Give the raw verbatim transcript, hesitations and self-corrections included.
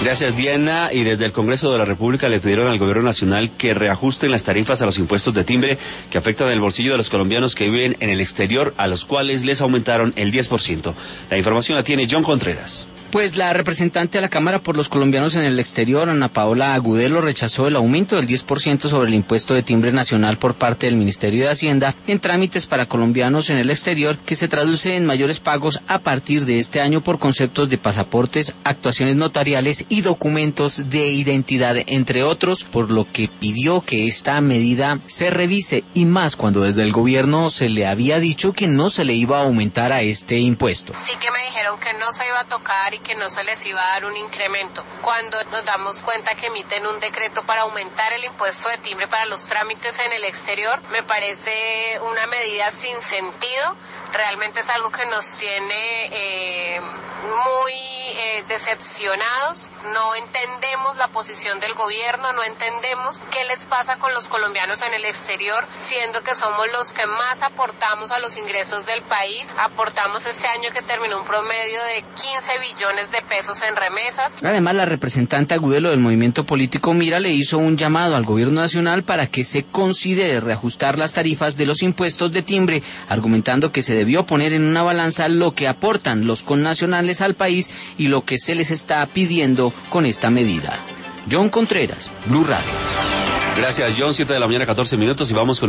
Gracias, Diana. Y desde el Congreso de la República le pidieron al Gobierno Nacional que reajusten las tarifas a los impuestos de timbre que afectan el bolsillo de los colombianos que viven en el exterior, a los cuales les aumentaron el diez por ciento. La información la tiene John Contreras. Pues la representante a la Cámara por los colombianos en el exterior, Ana Paola Agudelo, rechazó el aumento del diez por ciento sobre el impuesto de timbre nacional por parte del Ministerio de Hacienda en trámites para colombianos en el exterior, que se traduce en mayores pagos a partir de este año por conceptos de pasaportes, actuaciones notariales y documentos de identidad, entre otros, por lo que pidió que esta medida se revise, y más cuando desde el gobierno se le había dicho que no se le iba a aumentar a este impuesto. Sí que me dijeron que no se iba a tocar y que no se les iba a dar un incremento. Cuando nos damos cuenta que emiten un decreto para aumentar el impuesto de timbre para los trámites en el exterior, me parece una medida sin sentido. Realmente es algo que nos tiene eh, muy eh, decepcionados. No entendemos la posición del gobierno, no entendemos qué les pasa con los colombianos en el exterior, siendo que somos los que más aportamos a los ingresos del país. Aportamos este año que terminó un promedio de quince billones de pesos en remesas. Además, la representante Agudelo del movimiento político Mira le hizo un llamado al gobierno nacional para que se considere reajustar las tarifas de los impuestos de timbre, argumentando que se debió poner en una balanza lo que aportan los connacionales al país y lo que se les está pidiendo con esta medida. John Contreras, Blue Radio. Gracias, John. Siete de la mañana, catorce minutos, y vamos con